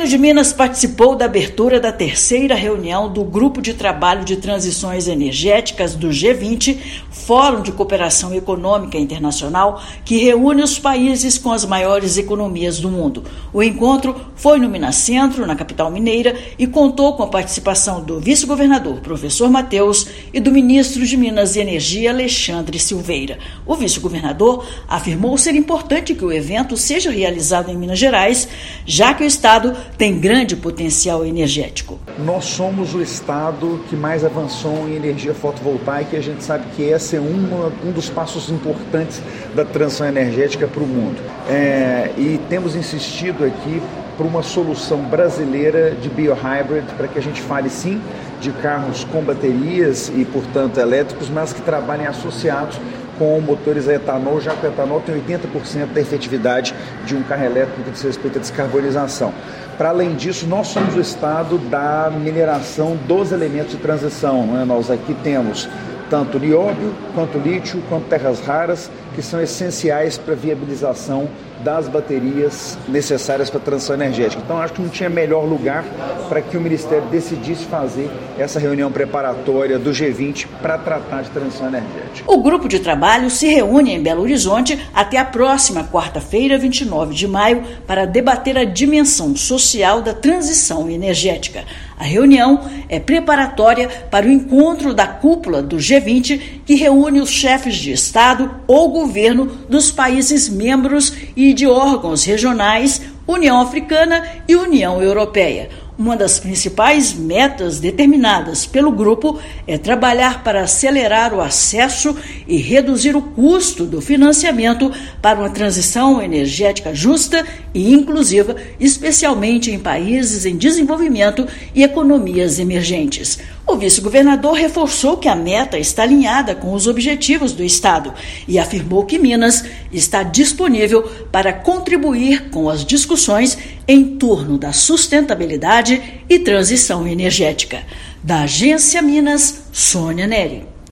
governo de Minas participou da abertura da terceira reunião do Grupo de Trabalho de Transições Energéticas do G20, Fórum de Cooperação Econômica Internacional, que reúne os países com as maiores economias do mundo. O encontro foi no Minas Centro, na capital mineira, e contou com a participação do vice-governador, professor Matheus, e do ministro de Minas e Energia, Alexandre Silveira. O vice-governador afirmou ser importante que o evento seja realizado em Minas Gerais, já que o Estado tem grande potencial energético. Nós somos o Estado que mais avançou em energia fotovoltaica e a gente sabe que esse é um dos passos importantes da transição energética para o mundo. E temos insistido aqui por uma solução brasileira de biohybrid, para que a gente fale sim de carros com baterias e, portanto, elétricos, mas que trabalhem associados com motores a etanol, já que o etanol tem 80% da efetividade de um carro elétrico no que diz respeito à descarbonização. Para além disso, nós somos o estado da mineração dos elementos de transição. Nós aqui temos tanto nióbio, quanto lítio, quanto terras raras, que são essenciais para a viabilização das baterias necessárias para a transição energética. Então, acho que não tinha melhor lugar para que o Ministério decidisse fazer essa reunião preparatória do G20 para tratar de transição energética. O grupo de trabalho se reúne em Belo Horizonte até a próxima quarta-feira, 29 de maio, para debater a dimensão social da transição energética. A reunião é preparatória para o encontro da cúpula do G20, que reúne os chefes de Estado ou governo dos países membros e de órgãos regionais, União Africana e União Europeia. Uma das principais metas determinadas pelo grupo é trabalhar para acelerar o acesso e reduzir o custo do financiamento para uma transição energética justa e inclusiva, especialmente em países em desenvolvimento e economias emergentes. O vice-governador reforçou que a meta está alinhada com os objetivos do Estado e afirmou que Minas está disponível para contribuir com as discussões em torno da sustentabilidade e transição energética. Da Agência Minas, Sônia Neri.